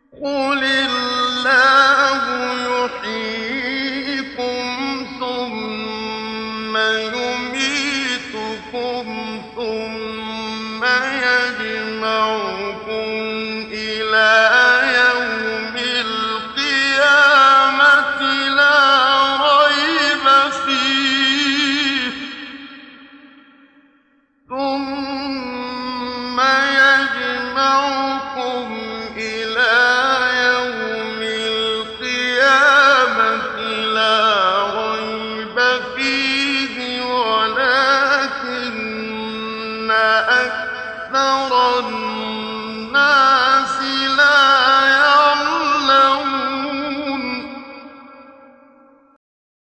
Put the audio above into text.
قُلِ اللَّهُ يُحْيِيكُمْ ثُمَّ يُمِيتُكُمْ ثُمَّ يَجْمَعُكُمْ إِلَىٰ يَوْمِ الْقِيَامَةِ لَا رَيْبَ فِيهِ ثُمَّ يَجْمَعُكُمْ إِلَىٰ يَوْمِ الْقِيَامَةِ لَا رَيْبَ فِيهِ وَلَٰكِنَّ أَكْثَرَ النَّاسِ